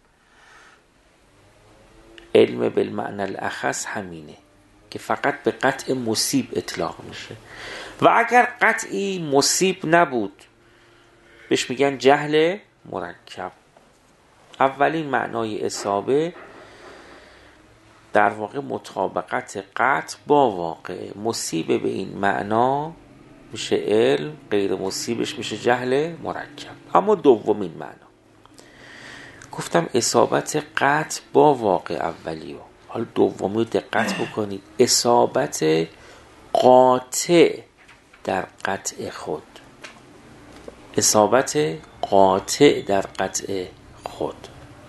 S1: علم بالمعنی الاخص همینه که فقط به قطع مصیب اطلاق میشه. و اگر قطعی مصیب نبود بهش میگن جهل مرکب. اولین معنای اصابه در واقع مطابقت قطع با واقع. مصیب به این معنا میشه علم، غیر مصیبش میشه جهل مرکب. اما دومین معنا گفتم اصابت قطع با واقع اولیو، حالا دومی رو دقت بکنید، اصابت قاطع در قطع خود. اصابت قاطع در قطع خود.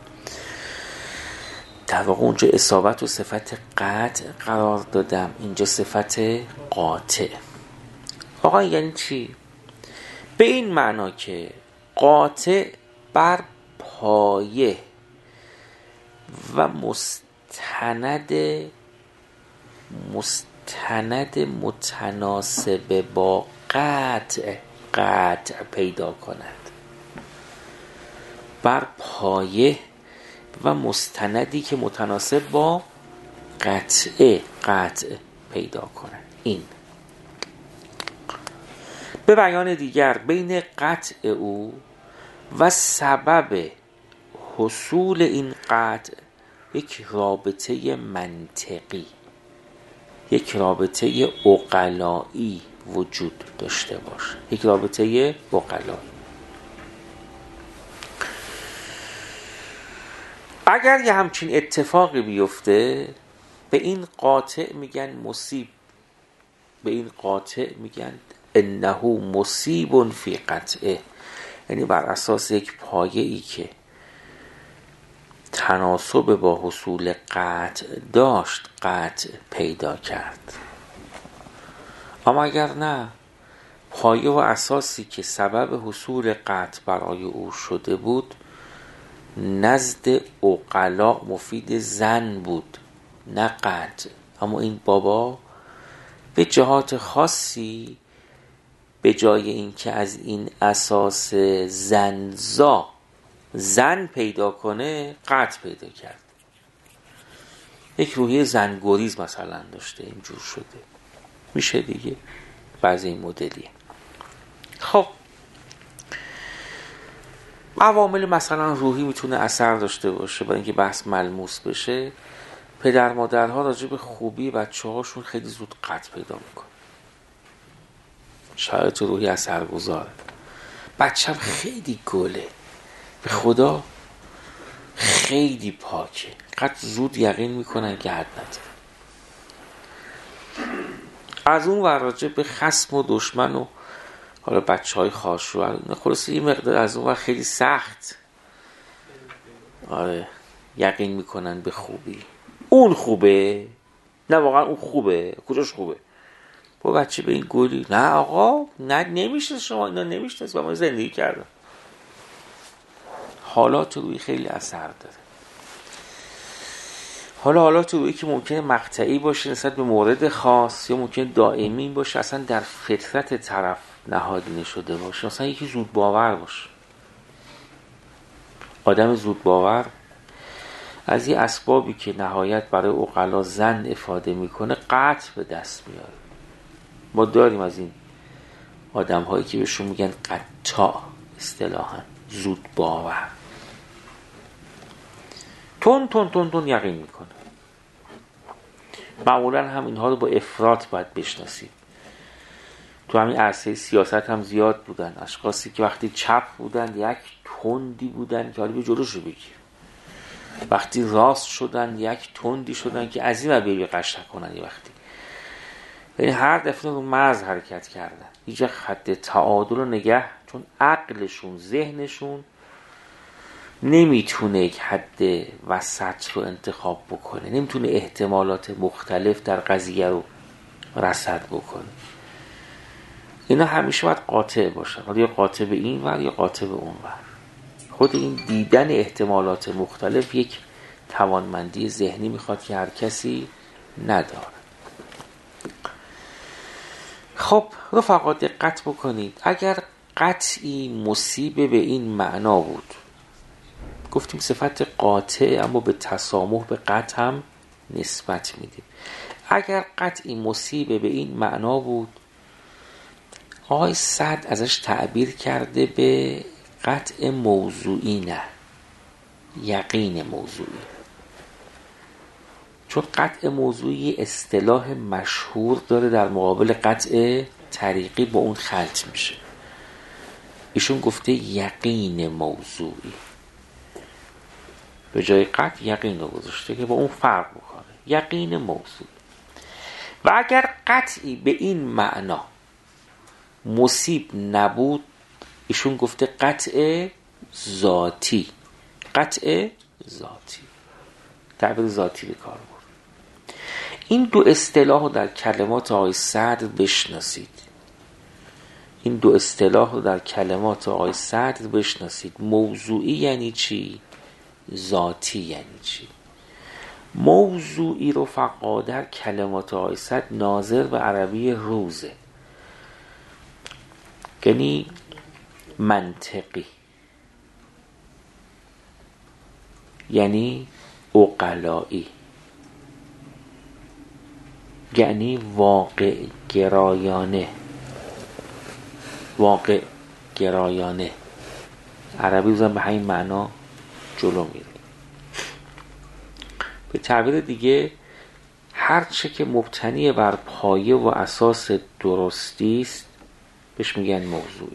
S1: در واقع اونجا اصابت و صفت قطع قرار دادم، اینجا صفت قاطع. آقا یعنی چی؟ به این معنا که قاطع بر پایه و مستند متناسب با قطع پیدا کند. بر پایه و مستندی که متناسب با قطع پیدا کند. این به بیان دیگر بین قطع او و سبب حصول این قطع یک رابطه منطقی، یک رابطه عقلایی وجود داشته باشه. یک رابطه عقلایی. اگر یه همچین اتفاقی بیفته به این قاطع میگن مصیب، به این قاطع میگن انه مصیب فی قطعه، یعنی بر اساس یک پایه‌ای که تناسب با حصول قطع داشت قطع پیدا کرد. اما اگر نه، پایه و اساسی که سبب حصول قطع برای او شده بود نزد عقلا مفید ظن بود نه قطع. اما این بابا به جهات خاصی به جای این که از این اساس زن پیدا کنه قطع پیدا کرد. یک روحیه زنگوریز مثلا داشته، اینجور شده. میشه دیگه بعضی این مدلیه. خب عوامل مثلا روحی میتونه اثر داشته باشه برای اینکه بحث ملموس بشه. پدر مادرها راجع به خوبی بچه هاشون خیلی زود قطع پیدا میکنه. شرایط روحی اثرگذاره. بچه‌م خیلی گله، به خدا خیلی پاکه، قد زود یقین میکنن که حد نداره. از اون ور راجع به خصم و دشمن و حالا بچهای خواهرشوهر خلاصه یه مقدار از اون ور خیلی سخت یقین میکنن به خوبی. اون خوبه؟ نه واقعا اون خوبه؟ کجاش خوبه؟ با بچه به این گلی نه آقا، نه نمیشه، شما اینا نمیشه، با ما زندگی کردن. حالات روی خیلی اثر داره. حالات روی که ممکنه مقطعی باشه نسبت به مورد خاص یا ممکنه دائمی باشه، اصلا در فطرت طرف نهادینه شده باشه. مثلا یکی زود باور باشه. آدم زود باور از این اسبابی که نهایت برای عقلا ظن افاده میکنه قطع به دست میاره. ما داریم از این آدم هایی که بهشون میگن قطاع، اصطلاحاً زود باور، تون یقین میکنه. معمولا هم اینها رو با افراط باید بشناسید. تو همین عرصه سیاست هم زیاد بودن اشخاصی که وقتی چپ بودن یک تندی بودن که حالا به جلوش رو بگیر، وقتی راست شدن یک تندی شدن که از این رو به قشنگ کنن. یه وقتی یعنی هر دفعه رو مرز حرکت کردن. هیچ خط تعادل رو نگه، چون عقلشون ذهنشون نمیتونه یک حد وسط رو انتخاب بکنه، نمیتونه احتمالات مختلف در قضیه رو رصد بکنه. اینا همیشه باید قاطع باشن، حالا یا قاطع به این ور یا قاطع به اون ور. خود این دیدن احتمالات مختلف یک توانمندی ذهنی میخواد که هر کسی نداره. خب رفقا دقت بکنید، اگر قطعی مصیبه به این معنا بود، گفتیم صفت قاطع اما به تسامح به قطع هم نسبت میدیم. اگر قطعی مصیبه به این معنا بود، آقای سعد ازش تعبیر کرده به قطع موضوعی، نه یقین موضوعی. چون قطع موضوعی اصطلاح مشهور داره در مقابل قطع طریقی، با اون خلط میشه. ایشون گفته یقین موضوعی، به جای قطع یقین رو گذاشته که با اون فرق بکنه، یقین موضوعی. و اگر قطعی به این معنا مصیب نبود، ایشون گفته قطع ذاتی، قطع ذاتی، تعبیر ذاتی به کار برد. این دو اصطلاح رو در کلمات آقای سعد بشناسید، این دو اصطلاح رو در کلمات آقای سعد بشناسید. موضوعی یعنی چی؟ ذاتی یعنی چی؟ موضوعی رو فقط در کلمات آقای سعد ناظر به عربی روزه، یعنی منطقی، یعنی عقلایی، یعنی واقع گرایانه. واقع گرایانه عربی بزن به همین معنا جلو میره. به تعبیر دیگه هر چه که مبتنی بر پایه و اساس درستی است بهش میگن موضوعی.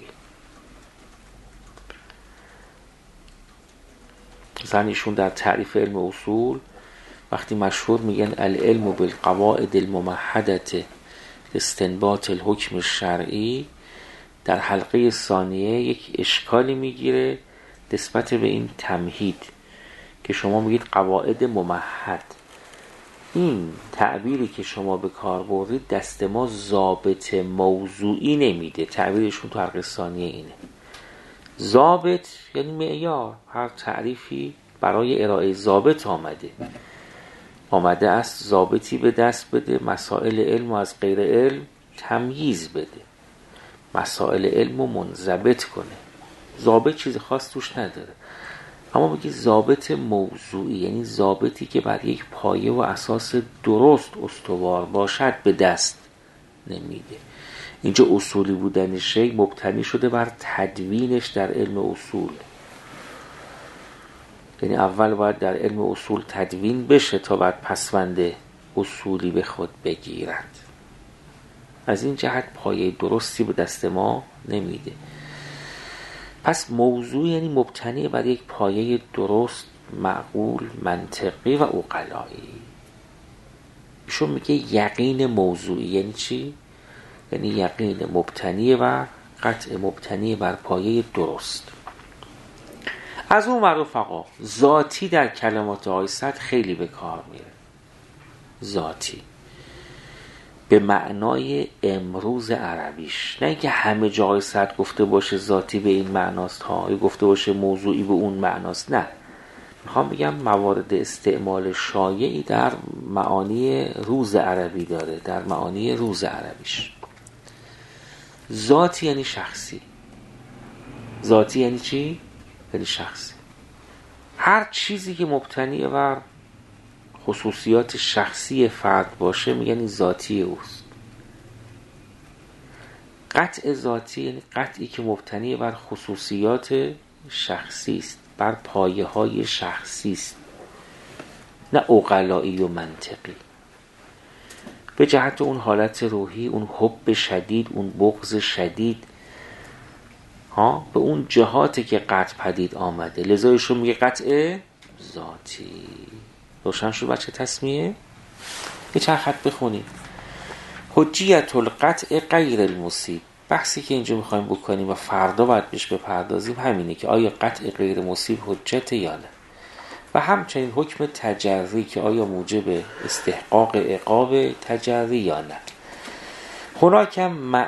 S1: زنیشون در تعریف علم اصول وقتی مشهور میگن العلم بالقواعد الممهدة استنباط الحکم الشرعی، در حلقه ثانیه یک اشکالی میگیره نسبت به این تمهید که شما میگید قواعد ممهد. این تعبیری که شما به کار بردید دست ما ضابط موضوعی نمیده. تعبیرشون تو حلقه ثانیه اینه. ضابط یعنی معیار، هر تعریفی برای ارائه ضابط آمده است ضابطی به دست بده، مسائل علم و از غیر علم تمییز بده، مسائل علم رو منضبط کنه. ضابط چیز خاص توش نداره. اما بگی ضابط موضوعی یعنی ضابطی که بر یک پایه و اساس درست استوار باشد به دست نمیده. اینجا اصولی بودن شیء مبتنی شده بر تدوینش در علم اصول، یعنی اول باید در علم اصول تدوین بشه تا بعد پسوند اصولی به خود بگیرد. از این جهت پایه درستی به دست ما نمیده. پس موضوع یعنی مبتنی بر یک پایه درست، معقول، منطقی و عقلایی. ایشون میگه یقین موضوعی یعنی چی؟ یعنی یقین مبتنی و قطع مبتنی بر پایه درست. از اون رفقا ذاتی در کلمات آقای سعد خیلی به کار میره. ذاتی به معنای امروز عربیش، نه اینکه همه جای سعد گفته باشه ذاتی به این معناست ها، یا گفته باشه موضوعی به اون معناست. نه، میخوام بگم موارد استعمال شایعی در معانی روز عربی داره، در معانی روز عربیش. ذاتی یعنی شخصی. ذاتی یعنی چی؟ یعنی شخصی. هر چیزی که مبتنی بر خصوصیات شخصی فرد باشه میگن این ذاتی اوست. قطع ذاتی یعنی قطعی که مبتنی بر خصوصیات شخصی است، بر پایه های شخصی است، نه عقلایی و منطقی. به جهت اون حالت روحی، اون حب شدید، اون بغض شدید، به اون جهاتی که قطع پدید آمده. لذا ایشون میگه قطع ذاتی. روشن شد بچه تصمیه؟ یه چند خط بخونید. حجیت القطع غیر المصیب بحثی که اینجا میخوایم بکنیم و فردا باید بهش بپردازیم همینه که آیا قطع غیر مصیب حجت یا نه، و همچنین حکم تجری که آیا موجب استحقاق عقاب تجری یا نه. هناک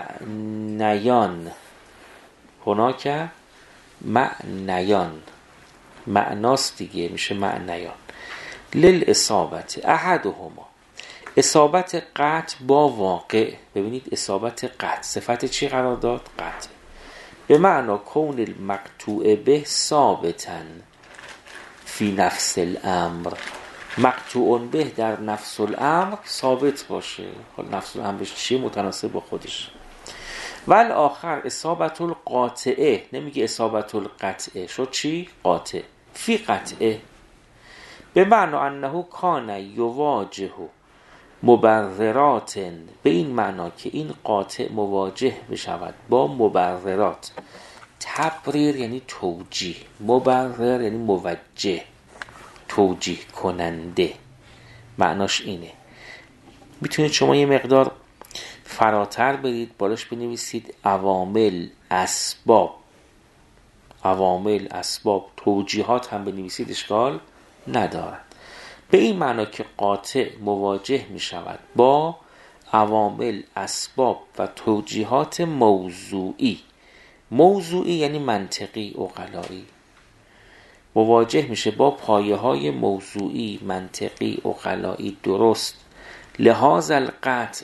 S1: معنیان معناست دیگه، میشه معنیان. للاصابت احدهما، اصابت قطع با واقع. ببینید اصابت قطع صفت چی قرار داد؟ قطع. به معنا کون المقطوع به ثابتاً فی نفس الامر، مقطوع به در نفس الامر ثابت باشه. حالا نفس الامرش چیه؟ متناسب با خودش. ول آخر اصابت القاطعه، نمیگه اصابت القطعه، شد چی؟ قاطع. فی قطعه به معنا انه کان یواجه مبررات، به این معنا که این قاطع مواجه بشود با مبررات. تبریر یعنی توجیه، مبرر یعنی موجه، توجیه کننده، معناش اینه. میتونید شما یه مقدار فراتر برید، بالاش بنویسید عوامل اسباب. عوامل اسباب، توجیهات هم بنویسید اشکال ندارد. به این معنا که قاطع مواجه می شود با عوامل اسباب و توجیهات موضوعی. موضوعی یعنی منطقی عقلایی، مواجه میشه با پایه های موضوعی منطقی عقلایی درست. لحاظ القطع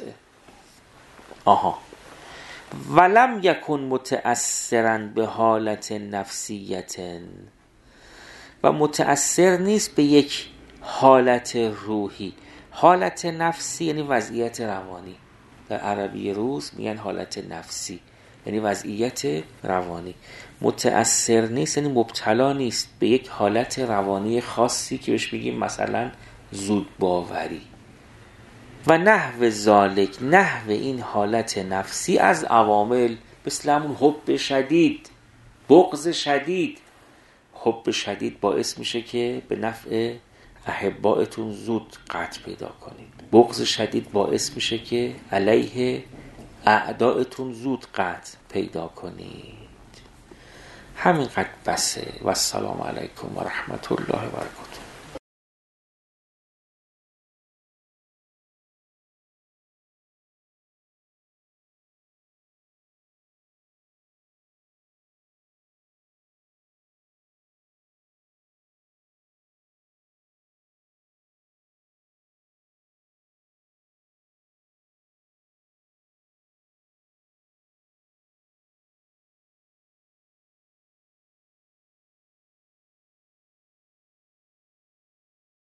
S1: ولم یکن متأثرا به حالت نفسیت، و متأثر نیست به یک حالت روحی. حالت نفسی یعنی وضعیت روانی، در عربی روز میگن حالت نفسی یعنی وضعیت روانی. متأثر نیست یعنی مبتلا نیست به یک حالت روانی خاصی که بهش میگیم مثلا زود باوری. و نحو ذالک، نحو این حالت نفسی از عوامل، مثل همون حب شدید، بغض شدید. حب شدید باعث میشه که به نفع احبائتون زود قطع پیدا کنید. بغض شدید باعث میشه که علیه اعدائتون زود قطع پیدا کنید. همینقدر بسه. و السلام علیکم و رحمت الله و برکاته.